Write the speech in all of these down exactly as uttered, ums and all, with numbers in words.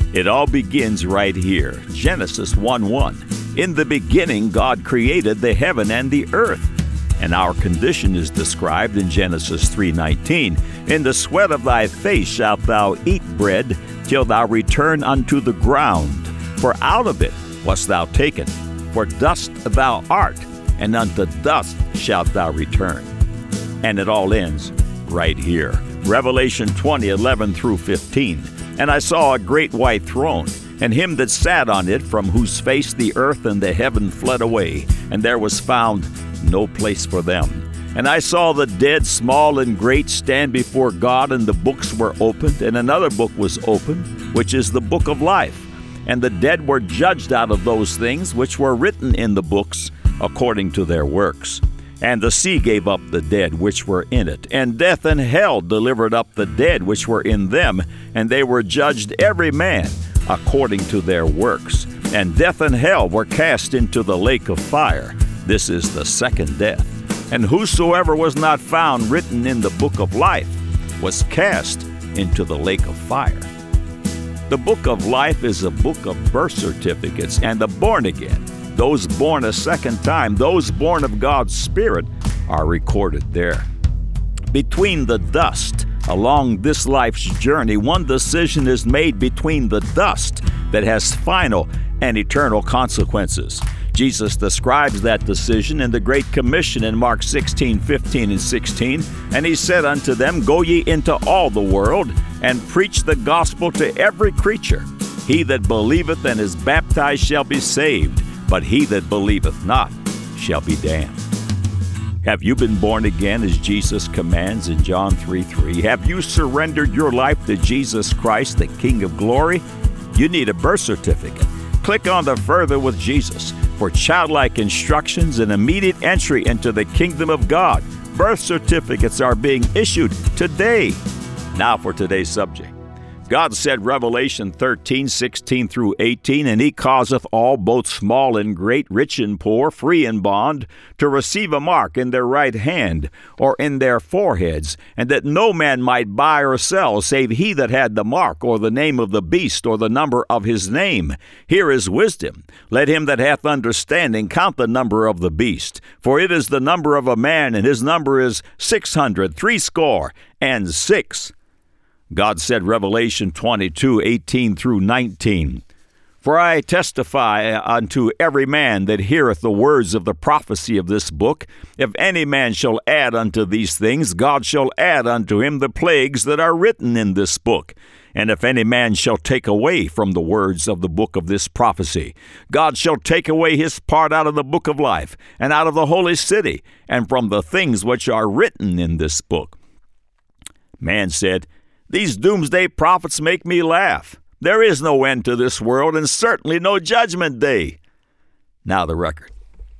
It all begins right here. Genesis one one. In the beginning, God created the heaven and the earth. And our condition is described in Genesis three nineteen. In the sweat of thy face shalt thou eat bread till thou return unto the ground. For out of it wast thou taken. For dust thou art, and unto dust shalt thou return. And it all ends right here. Revelation twenty eleven through fifteen. And I saw a great white throne, and him that sat on it, from whose face the earth and the heaven fled away, and there was found no place for them. And I saw the dead, small and great, stand before God, and the books were opened, and another book was opened, which is the book of life. And the dead were judged out of those things which were written in the books according to their works. And the sea gave up the dead which were in it, and death and hell delivered up the dead which were in them, and they were judged every man according to their works. And death and hell were cast into the lake of fire. This is the second death. And whosoever was not found written in the book of life was cast into the lake of fire. The book of life is a book of birth certificates and the born again. Those born a second time, those born of God's Spirit, are recorded there. Between the dust, along this life's journey, one decision is made between the dust that has final and eternal consequences. Jesus describes that decision in the Great Commission in Mark sixteen, fifteen, and sixteen. And he said unto them, Go ye into all the world, and preach the gospel to every creature. He that believeth and is baptized shall be saved, but he that believeth not shall be damned. Have you been born again as Jesus commands in John three three? Have you surrendered your life to Jesus Christ, the King of glory? You need a birth certificate. Click on the Further with Jesus for childlike instructions and immediate entry into the kingdom of God. Birth certificates are being issued today. Now for today's subject. God said, Revelation thirteen, sixteen through eighteen, And he causeth all, both small and great, rich and poor, free and bond, to receive a mark in their right hand or in their foreheads, and that no man might buy or sell, save he that had the mark, or the name of the beast, or the number of his name. Here is wisdom. Let him that hath understanding count the number of the beast, for it is the number of a man, and his number is six hundred, threescore, and six. God said, Revelation twenty-two, eighteen through nineteen, For I testify unto every man that heareth the words of the prophecy of this book, if any man shall add unto these things, God shall add unto him the plagues that are written in this book. And if any man shall take away from the words of the book of this prophecy, God shall take away his part out of the book of life, and out of the holy city, and from the things which are written in this book. Man said, These doomsday prophets make me laugh. There is no end to this world, and certainly no judgment day. Now the record.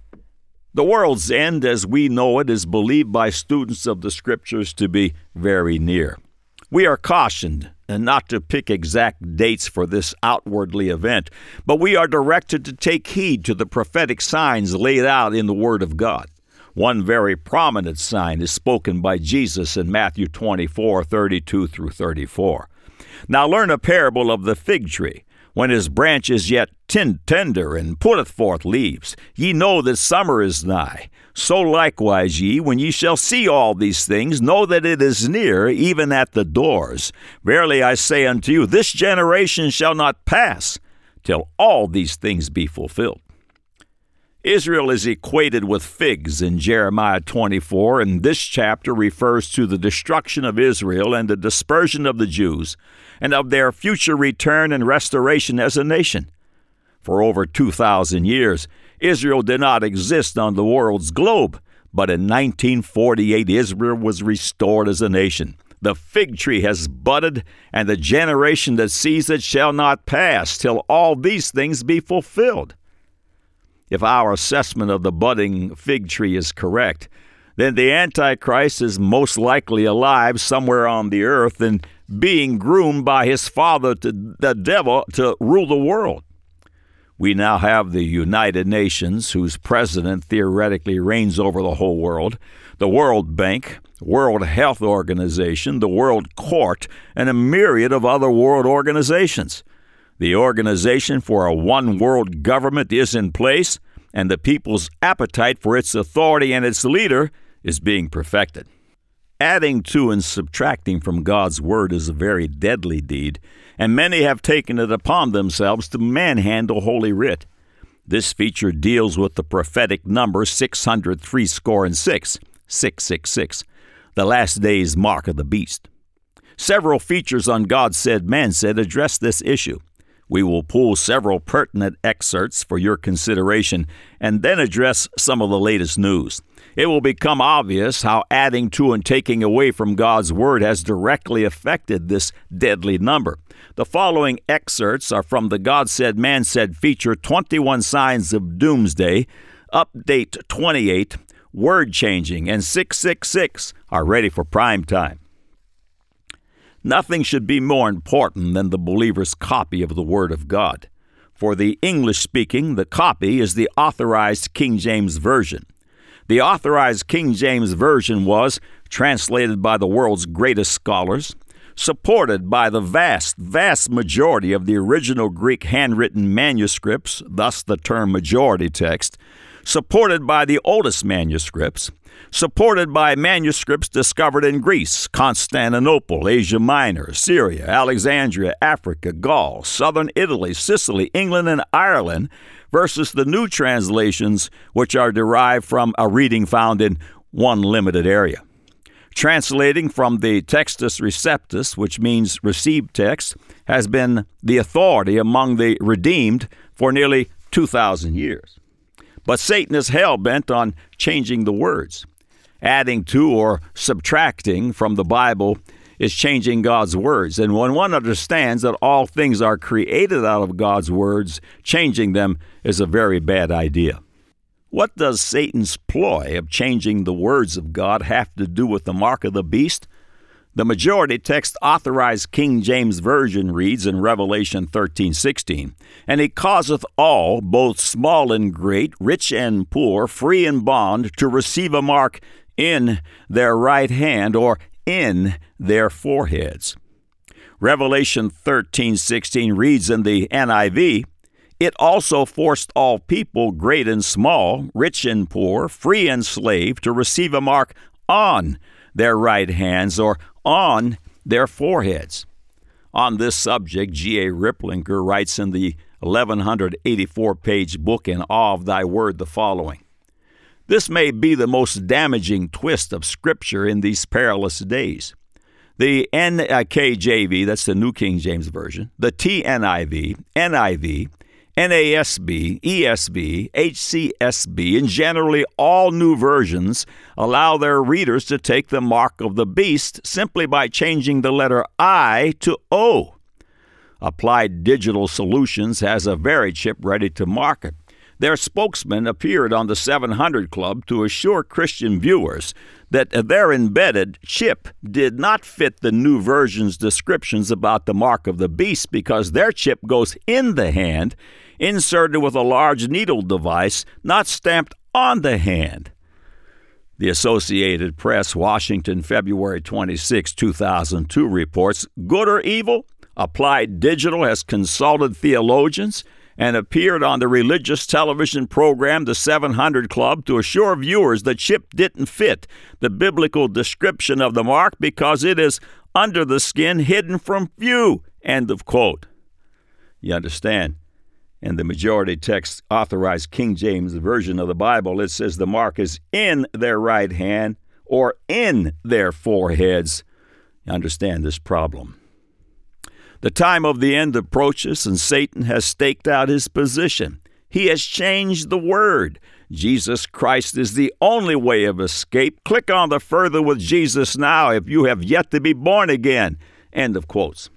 The world's end, as we know it, is believed by students of the Scriptures to be very near. We are cautioned not to pick exact dates for this outwardly event, but we are directed to take heed to the prophetic signs laid out in the Word of God. One very prominent sign is spoken by Jesus in Matthew twenty-four, thirty-two through thirty-four. Now learn a parable of the fig tree. When his branch is yet tender, and putteth forth leaves, ye know that summer is nigh. So likewise ye, when ye shall see all these things, know that it is near, even at the doors. Verily I say unto you, this generation shall not pass till all these things be fulfilled. Israel is equated with figs in Jeremiah twenty-four, and this chapter refers to the destruction of Israel and the dispersion of the Jews, and of their future return and restoration as a nation. For over two thousand years, Israel did not exist on the world's globe, but in nineteen forty-eight, Israel was restored as a nation. The fig tree has budded, and the generation that sees it shall not pass till all these things be fulfilled. If our assessment of the budding fig tree is correct, then the Antichrist is most likely alive somewhere on the earth and being groomed by his father, to the devil, to rule the world. We now have the United Nations, whose president theoretically reigns over the whole world, the World Bank, World Health Organization, the World Court, and a myriad of other world organizations. The organization for a one-world government is in place, and the people's appetite for its authority and its leader is being perfected. Adding to and subtracting from God's Word is a very deadly deed, and many have taken it upon themselves to manhandle Holy Writ. This feature deals with the prophetic number six hundred three score and six, six six six, the last day's mark of the beast. Several features on God Said, Man Said address this issue. We will pull several pertinent excerpts for your consideration and then address some of the latest news. It will become obvious how adding to and taking away from God's Word has directly affected this deadly number. The following excerpts are from the God Said, Man Said feature, twenty-one Signs of Doomsday, Update twenty-eight, Word Changing, and six six six are ready for prime time. Nothing should be more important than the believer's copy of the Word of God. For the English-speaking, the copy is the Authorized King James Version. The Authorized King James Version was translated by the world's greatest scholars, supported by the vast, vast majority of the original Greek handwritten manuscripts, thus the term majority text, supported by the oldest manuscripts, supported by manuscripts discovered in Greece, Constantinople, Asia Minor, Syria, Alexandria, Africa, Gaul, southern Italy, Sicily, England, and Ireland, versus the new translations, which are derived from a reading found in one limited area. Translating from the Textus Receptus, which means received text, has been the authority among the redeemed for nearly two thousand years. But Satan is hell-bent on changing the words. Adding to or subtracting from the Bible is changing God's words. And when one understands that all things are created out of God's words, changing them is a very bad idea. What does Satan's ploy of changing the words of God have to do with the mark of the beast? The majority text Authorized King James Version reads in Revelation thirteen sixteen, "And he causeth all, both small and great, rich and poor, free and bond, to receive a mark in their right hand or in their foreheads." Revelation thirteen sixteen reads in the N I V, "It also forced all people, great and small, rich and poor, free and slave, to receive a mark on their right hands or on their foreheads." On this subject, G A Ripplinger writes in the eleven eighty-four page book In Awe of Thy Word the following: "This may be the most damaging twist of Scripture in these perilous days. The N K J V, that's the New King James Version, the T N I V, N I V, N A S B, E S V, H C S B, and generally all new versions allow their readers to take the mark of the beast simply by changing the letter I to O. Applied Digital Solutions has a Verichip ready to market. Their spokesman appeared on the seven hundred Club to assure Christian viewers that their embedded chip did not fit the new version's descriptions about the mark of the beast because their chip goes in the hand, inserted with a large needle device, not stamped on the hand. The Associated Press, Washington, February twenty-sixth, two thousand two reports, "Good or evil? Applied Digital has consulted theologians and appeared on the religious television program The seven hundred Club to assure viewers the chip didn't fit the biblical description of the mark because it is under the skin, hidden from view." End of quote. You understand? In the majority text Authorized King James Version of the Bible, it says the mark is in their right hand or in their foreheads. You understand this problem? The time of the end approaches, and Satan has staked out his position. He has changed the word. Jesus Christ is the only way of escape. Click on the Further with Jesus now if you have yet to be born again. End of quotes.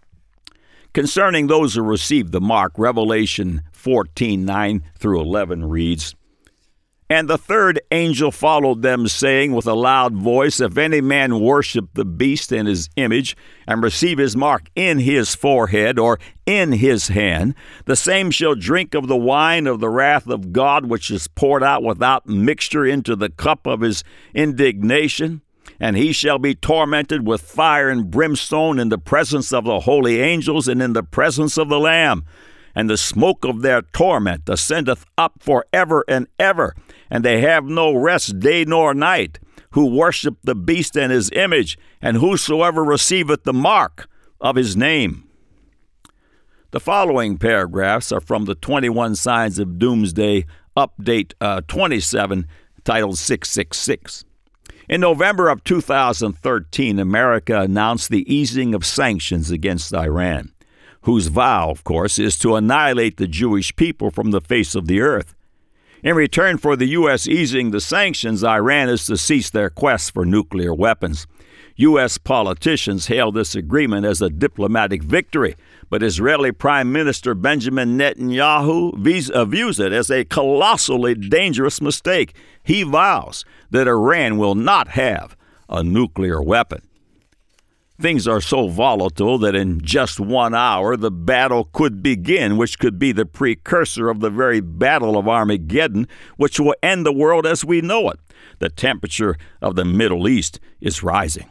Concerning those who received the mark, Revelation fourteen nine through eleven reads, "And the third angel followed them, saying with a loud voice, If any man worship the beast and his image, and receive his mark in his forehead or in his hand, the same shall drink of the wine of the wrath of God, which is poured out without mixture into the cup of his indignation. And he shall be tormented with fire and brimstone in the presence of the holy angels and in the presence of the Lamb. And the smoke of their torment ascendeth up for ever and ever. And they have no rest day nor night, who worship the beast and his image, and whosoever receiveth the mark of his name. The following paragraphs are from the twenty-one Signs of Doomsday, Update uh, twenty-seven, titled six six six. In November of two thousand thirteen, America announced the easing of sanctions against Iran, whose vow, of course, is to annihilate the Jewish people from the face of the earth. In return for the U S easing the sanctions, Iran is to cease their quest for nuclear weapons. U S politicians hail this agreement as a diplomatic victory, but Israeli Prime Minister Benjamin Netanyahu views it as a colossally dangerous mistake. He vows that Iran will not have a nuclear weapon. Things are so volatile that in just one hour the battle could begin, which could be the precursor of the very Battle of Armageddon, which will end the world as we know it. The temperature of the Middle East is rising.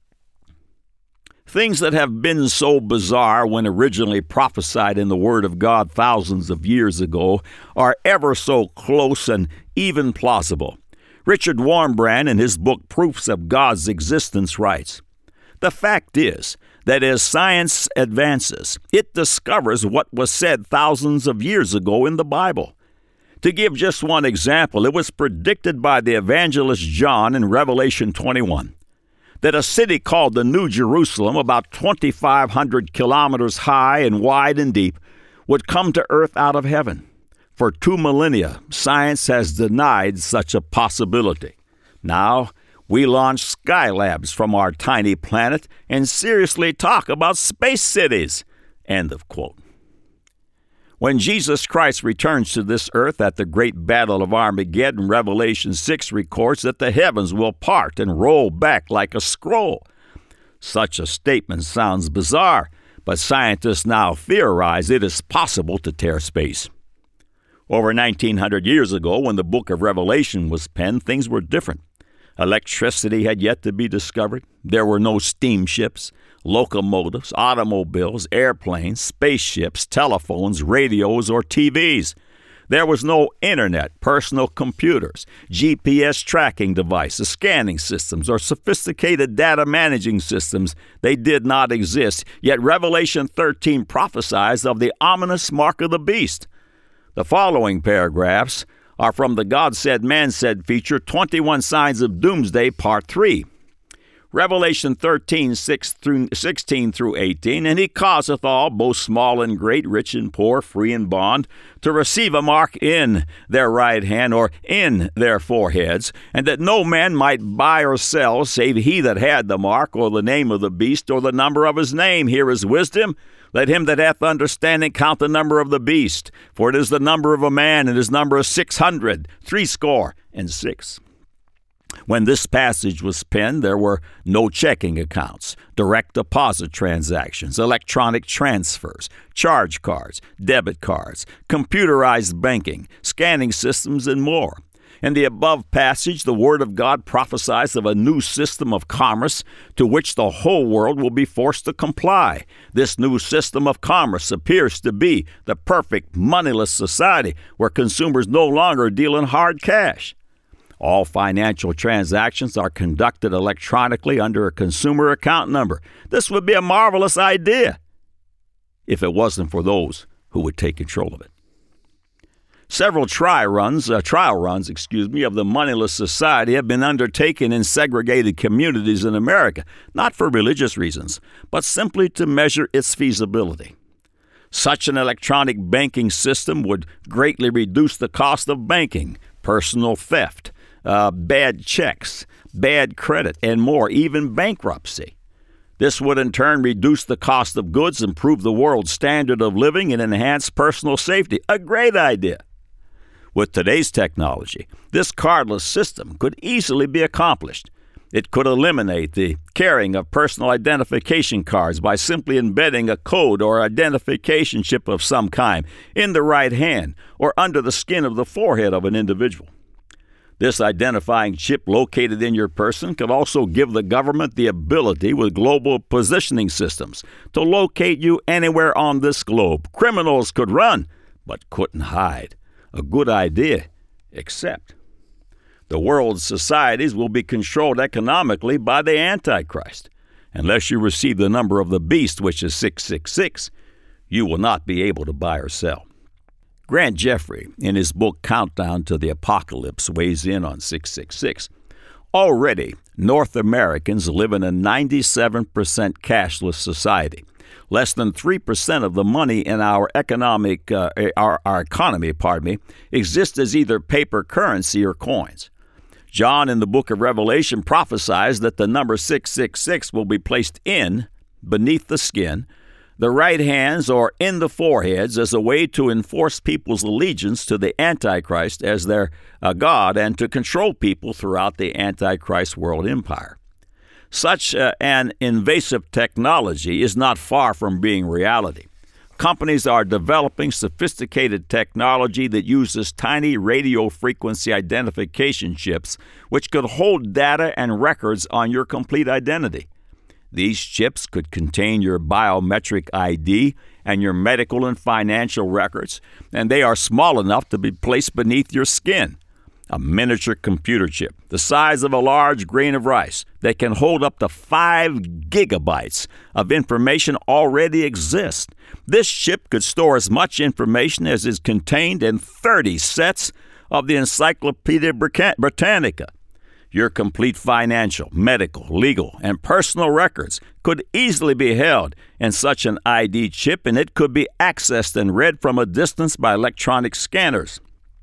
Things that have been so bizarre when originally prophesied in the Word of God thousands of years ago are ever so close and even plausible. Richard Wurmbrand, in his book Proofs of God's Existence, writes, "The fact is that as science advances, it discovers what was said thousands of years ago in the Bible. To give just one example, it was predicted by the evangelist John in Revelation twenty-one that a city called the New Jerusalem, about twenty-five hundred kilometers high and wide and deep, would come to earth out of heaven. For two millennia, science has denied such a possibility. Now, we launch Skylabs from our tiny planet and seriously talk about space cities." End of quote. When Jesus Christ returns to this earth at the great battle of Armageddon, Revelation six records that the heavens will part and roll back like a scroll. Such a statement sounds bizarre, but scientists now theorize it is possible to tear space. Over nineteen hundred years ago, when the book of Revelation was penned, things were different. Electricity had yet to be discovered. There were no steamships, locomotives, automobiles, airplanes, spaceships, telephones, radios, or T Vs. There was no internet, personal computers, G P S tracking devices, scanning systems, or sophisticated data managing systems. They did not exist, yet Revelation thirteen prophesies of the ominous mark of the beast. The following paragraphs are from the God Said, Man Said feature, twenty-one Signs of Doomsday, Part three. Revelation thirteen, six through sixteen through eighteen, "And he causeth all, both small and great, rich and poor, free and bond, to receive a mark in their right hand or in their foreheads, and that no man might buy or sell, save he that had the mark, or the name of the beast, or the number of his name. Here is wisdom. Let him that hath understanding count the number of the beast, for it is the number of a man, and his number is six hundred, threescore and six." When this passage was penned, there were no checking accounts, direct deposit transactions, electronic transfers, charge cards, debit cards, computerized banking, scanning systems, and more. In the above passage, the Word of God prophesies of a new system of commerce to which the whole world will be forced to comply. This new system of commerce appears to be the perfect moneyless society where consumers no longer deal in hard cash. All financial transactions are conducted electronically under a consumer account number. This would be a marvelous idea if it wasn't for those who would take control of it. Several try runs, uh, trial runs, excuse me, of the moneyless society have been undertaken in segregated communities in America, not for religious reasons, but simply to measure its feasibility. Such an electronic banking system would greatly reduce the cost of banking, personal theft, uh, bad checks, bad credit, and more, even bankruptcy. This would in turn reduce the cost of goods, improve the world's standard of living, and enhance personal safety. A great idea. With today's technology, this cardless system could easily be accomplished. It could eliminate the carrying of personal identification cards by simply embedding a code or identification chip of some kind in the right hand or under the skin of the forehead of an individual. This identifying chip located in your person could also give the government the ability with global positioning systems to locate you anywhere on this globe. Criminals could run, but couldn't hide. A good idea, except the world's societies will be controlled economically by the Antichrist. Unless you receive the number of the beast, which is six six six, you will not be able to buy or sell. Grant Jeffrey, in his book Countdown to the Apocalypse, weighs in on six six six. Already, North Americans live in a ninety-seven percent cashless society. Less than three percent of the money in our economic, uh, our, our economy, pardon me, exists as either paper currency or coins. John in the book of Revelation prophesies that the number six six six will be placed in, beneath the skin, the right hands or in the foreheads as a way to enforce people's allegiance to the Antichrist as their uh, God and to control people throughout the Antichrist world empire. Such uh, an invasive technology is not far from being reality. Companies are developing sophisticated technology that uses tiny radio frequency identification chips which could hold data and records on your complete identity. These chips could contain your biometric I D and your medical and financial records, and they are small enough to be placed beneath your skin. A miniature computer chip, the size of a large grain of rice, that can hold up to five gigabytes of information already exists. This chip could store as much information as is contained in thirty sets of the Encyclopedia Britannica. Your complete financial, medical, legal, and personal records could easily be held in such an I D chip, and it could be accessed and read from a distance by electronic scanners.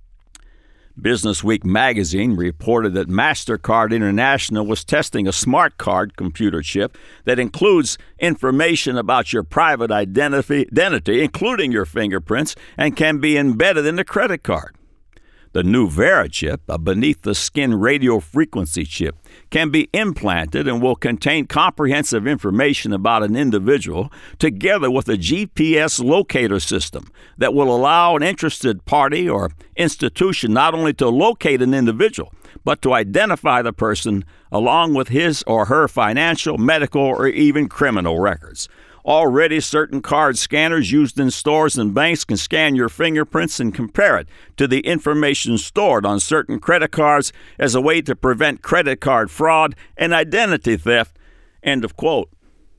Businessweek magazine reported that MasterCard International was testing a smart card computer chip that includes information about your private identity, identity, including your fingerprints, and can be embedded in the credit card. The new Vera chip, a beneath-the-skin radio frequency chip, can be implanted and will contain comprehensive information about an individual together with a G P S locator system that will allow an interested party or institution not only to locate an individual, but to identify the person along with his or her financial, medical, or even criminal records. Already, certain card scanners used in stores and banks can scan your fingerprints and compare it to the information stored on certain credit cards as a way to prevent credit card fraud and identity theft. End of quote.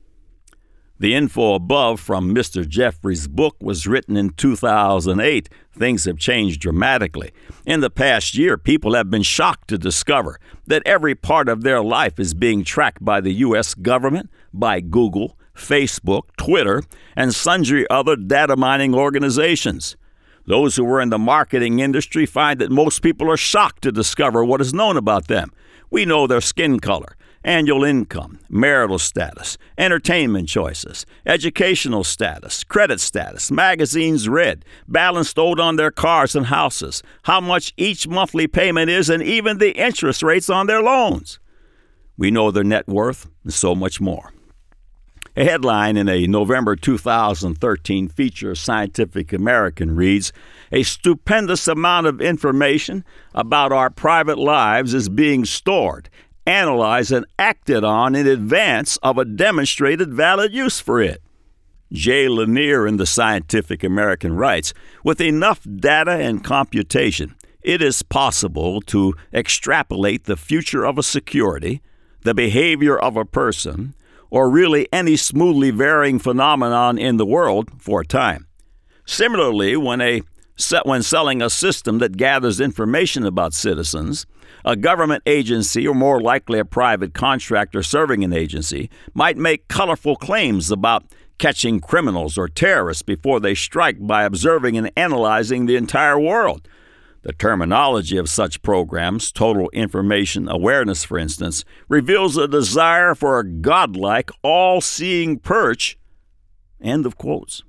The info above from Mister Jeffrey's book was written in two thousand eight. Things have changed dramatically. In the past year, people have been shocked to discover that every part of their life is being tracked by the U S government, by Google, Facebook, Twitter, and sundry other data mining organizations. Those who were in the marketing industry find that most people are shocked to discover what is known about them. We know their skin color, annual income, marital status, entertainment choices, educational status, credit status, magazines read, balance owed on their cars and houses, how much each monthly payment is, and even the interest rates on their loans. We know their net worth and so much more. A headline in a November two thousand thirteen feature of Scientific American reads, "A stupendous amount of information about our private lives is being stored, analyzed, and acted on in advance of a demonstrated valid use for it." Jay Lanier in the Scientific American writes, "With enough data and computation, it is possible to extrapolate the future of a security, the behavior of a person, or really any smoothly varying phenomenon in the world for a time. Similarly, when a when selling a system that gathers information about citizens, a government agency, or more likely a private contractor serving an agency, might make colorful claims about catching criminals or terrorists before they strike by observing and analyzing the entire world. The terminology of such programs, total information awareness, for instance, reveals a desire for a godlike, all-seeing perch." End of quotes.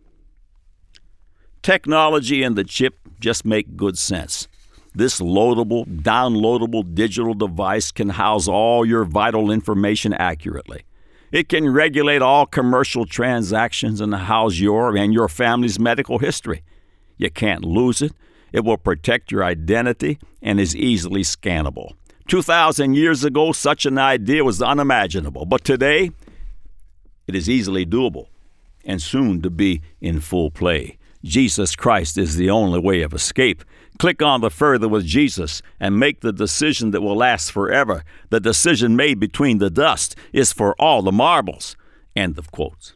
Technology and the chip just make good sense. This loadable, downloadable digital device can house all your vital information accurately. It can regulate all commercial transactions and house your and your family's medical history. You can't lose it, It will protect your identity and is easily scannable. two thousand years ago, such an idea was unimaginable, but today, it is easily doable and soon to be in full play. Jesus Christ is the only way of escape. Click on the Further with Jesus and make the decision that will last forever. The decision made between the dust is for all the marbles. End of quotes.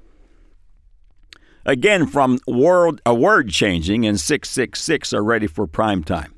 Again, from World, a Word Changing and six six six are ready for prime time.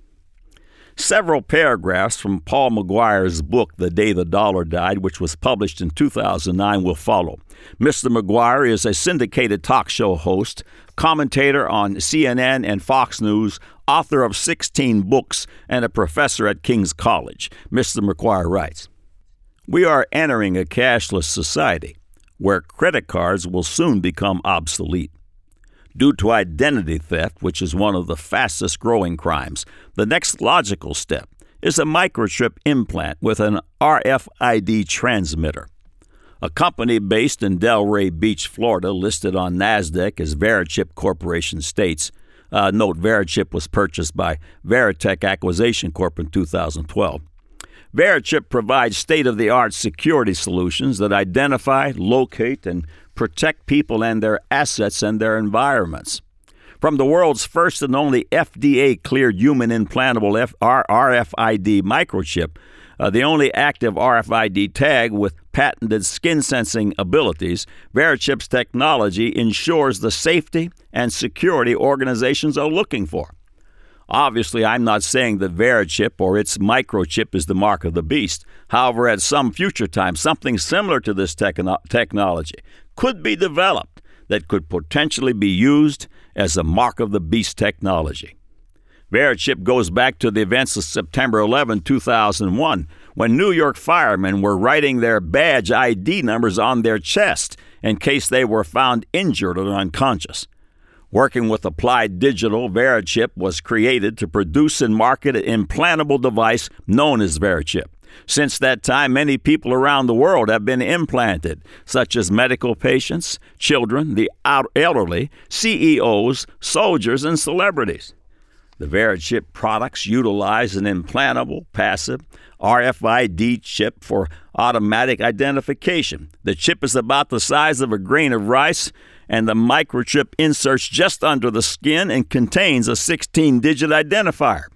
Several paragraphs from Paul McGuire's book, The Day the Dollar Died, which was published in two thousand nine, will follow. Mister McGuire is a syndicated talk show host, commentator on C N N and Fox News, author of sixteen books, and a professor at King's College. Mister McGuire writes, "We are entering a cashless society where credit cards will soon become obsolete. Due to identity theft, which is one of the fastest growing crimes, the next logical step is a microchip implant with an R F I D transmitter. A company based in Delray Beach, Florida, listed on NASDAQ as Verichip Corporation states, uh, note Verichip was purchased by Veritech Acquisition Corp in two thousand twelve. Verichip provides state-of-the-art security solutions that identify, locate, and protect people and their assets and their environments. From the world's first and only F D A-cleared human implantable F- R F I D microchip, uh, the only active R F I D tag with patented skin-sensing abilities, Verichip's technology ensures the safety and security organizations are looking for. Obviously, I'm not saying that Verichip or its microchip is the mark of the beast. However, at some future time, something similar to this techno- technology could be developed that could potentially be used as a mark of the beast technology. Verichip goes back to the events of September eleventh, two thousand one, when New York firemen were writing their badge I D numbers on their chest in case they were found injured or unconscious. Working with Applied Digital, Verichip was created to produce and market an implantable device known as Verichip. Since that time, many people around the world have been implanted, such as medical patients, children, the elderly, C E Os, soldiers, and celebrities. The Verichip products utilize an implantable, passive R F I D chip for automatic identification. The chip is about the size of a grain of rice, and the microchip inserts just under the skin and contains a sixteen-digit identifier.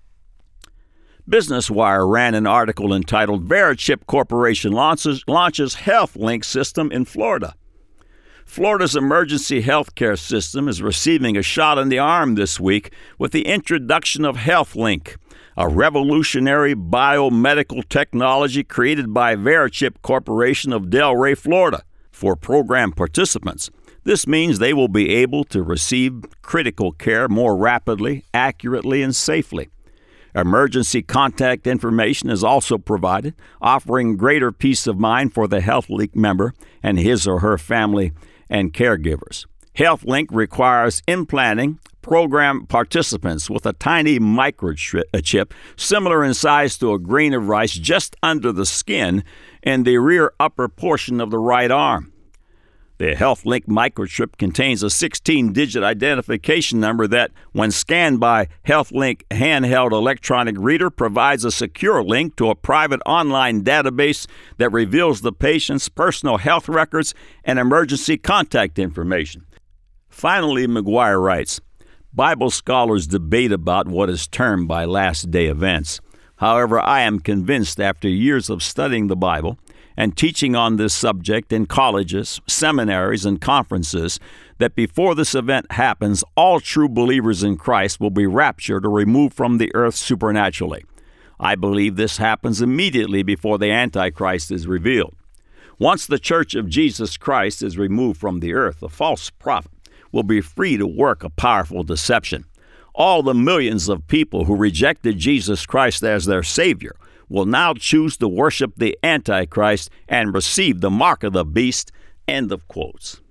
Business Wire ran an article entitled Verichip Corporation launches, launches HealthLink System in Florida. Florida's emergency healthcare system is receiving a shot in the arm this week with the introduction of HealthLink, a revolutionary biomedical technology created by Verichip Corporation of Delray, Florida. For program participants, this means they will be able to receive critical care more rapidly, accurately, and safely. Emergency contact information is also provided, offering greater peace of mind for the HealthLink member and his or her family and caregivers. HealthLink requires implanting program participants with a tiny microchip similar in size to a grain of rice just under the skin in the rear upper portion of the right arm. The HealthLink microchip contains a sixteen-digit identification number that, when scanned by HealthLink handheld electronic reader, provides a secure link to a private online database that reveals the patient's personal health records and emergency contact information. Finally, McGuire writes, Bible scholars debate about what is termed by last-day events. However, I am convinced after years of studying the Bible and teaching on this subject in colleges, seminaries, and conferences, that before this event happens, all true believers in Christ will be raptured or removed from the earth supernaturally. I believe this happens immediately before the Antichrist is revealed. Once the Church of Jesus Christ is removed from the earth, the false prophet will be free to work a powerful deception. All the millions of people who rejected Jesus Christ as their Savior will now choose to worship the Antichrist and receive the mark of the beast. End of quotes.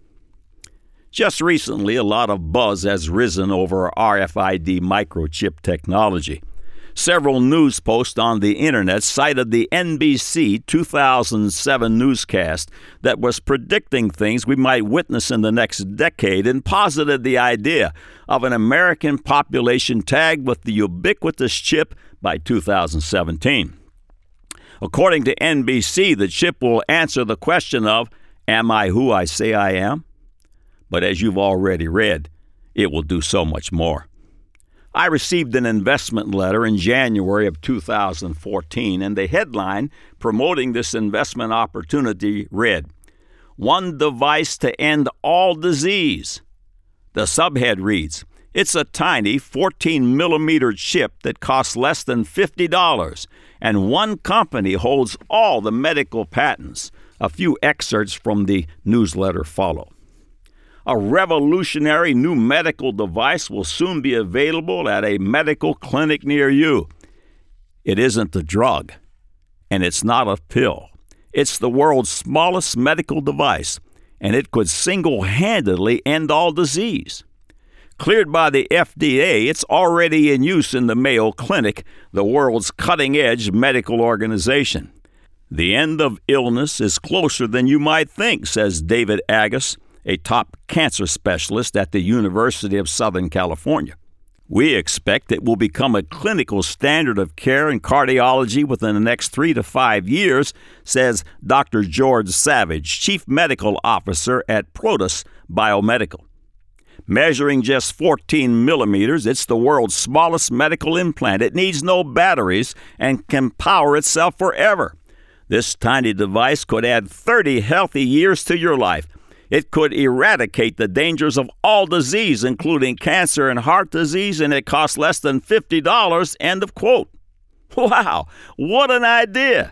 Just recently, a lot of buzz has risen over R F I D microchip technology. Several news posts on the internet cited the N B C two thousand seven newscast that was predicting things we might witness in the next decade and posited the idea of an American population tagged with the ubiquitous chip by two thousand seventeen. According to N B C, the chip will answer the question of, am I who I say I am? But as you've already read, it will do so much more. I received an investment letter in January of two thousand fourteen, and the headline promoting this investment opportunity read, "One device to end all disease." The subhead reads, "It's a tiny fourteen millimeter chip that costs less than fifty dollars, and one company holds all the medical patents." A few excerpts from the newsletter follow. A revolutionary new medical device will soon be available at a medical clinic near you. It isn't a drug, and it's not a pill. It's the world's smallest medical device, and it could single-handedly end all disease. Cleared by the F D A, it's already in use in the Mayo Clinic, the world's cutting-edge medical organization. The end of illness is closer than you might think, says David Agus, a top cancer specialist at the University of Southern California. We expect it will become a clinical standard of care in cardiology within the next three to five years, says Doctor George Savage, Chief Medical Officer at Protus Biomedical. Measuring just fourteen millimeters, it's the world's smallest medical implant. It needs no batteries and can power itself forever. This tiny device could add thirty healthy years to your life. It could eradicate the dangers of all disease, including cancer and heart disease, and it costs less than fifty dollars, end of quote. Wow, what an idea!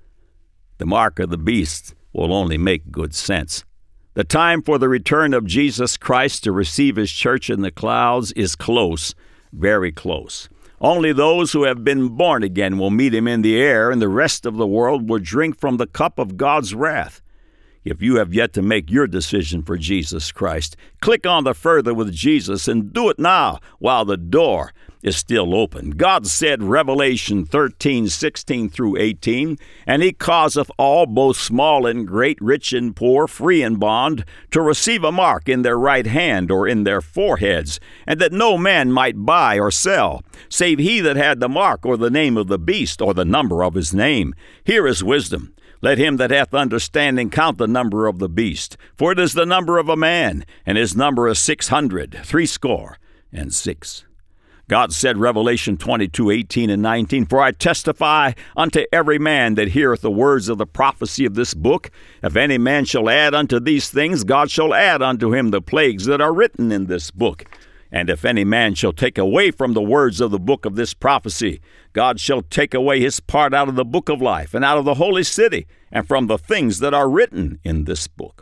The mark of the beast will only make good sense. The time for the return of Jesus Christ to receive his church in the clouds is close, very close. Only those who have been born again will meet him in the air, and the rest of the world will drink from the cup of God's wrath. If you have yet to make your decision for Jesus Christ, click on the Further with Jesus and do it now while the door is still open. God said, Revelation thirteen, sixteen through eighteen, "And he causeth all, both small and great, rich and poor, free and bond, to receive a mark in their right hand or in their foreheads, and that no man might buy or sell, save he that had the mark or the name of the beast or the number of his name. Here is wisdom. Let him that hath understanding count the number of the beast, for it is the number of a man, and his number is six hundred, threescore and six." God said, Revelation twenty-two, eighteen and nineteen, "For I testify unto every man that heareth the words of the prophecy of this book, if any man shall add unto these things, God shall add unto him the plagues that are written in this book. And if any man shall take away from the words of the book of this prophecy, God shall take away his part out of the book of life, and out of the holy city, and from the things that are written in this book."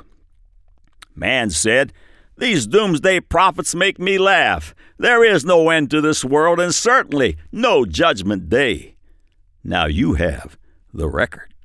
Man said, "These doomsday prophets make me laugh. There is no end to this world, and certainly no judgment day." Now you have the record.